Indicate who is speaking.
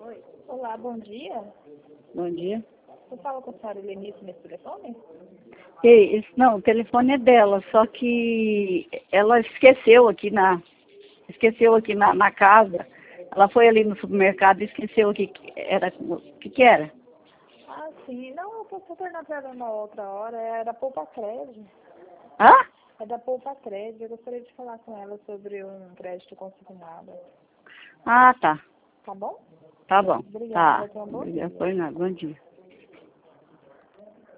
Speaker 1: Olá, bom dia.
Speaker 2: Bom dia.
Speaker 1: Você fala com a senhora Lenice nesse telefone?
Speaker 2: Não, o telefone é dela, só que ela esqueceu aqui na casa. Ela foi ali no supermercado e esqueceu o que era.
Speaker 1: Ah, sim. Não, eu posso retornar para ela uma outra hora. É da Poupa Crédito.
Speaker 2: Hã?
Speaker 1: É da Poupa Crédito. Eu gostaria de falar com ela sobre um crédito consignado.
Speaker 2: Ah, tá.
Speaker 1: Tá bom?
Speaker 2: Tá bom.
Speaker 1: Obrigada.
Speaker 2: Tá.
Speaker 1: Tenha um bom
Speaker 2: Obrigada.
Speaker 1: dia.
Speaker 2: Foi nada. Bom dia.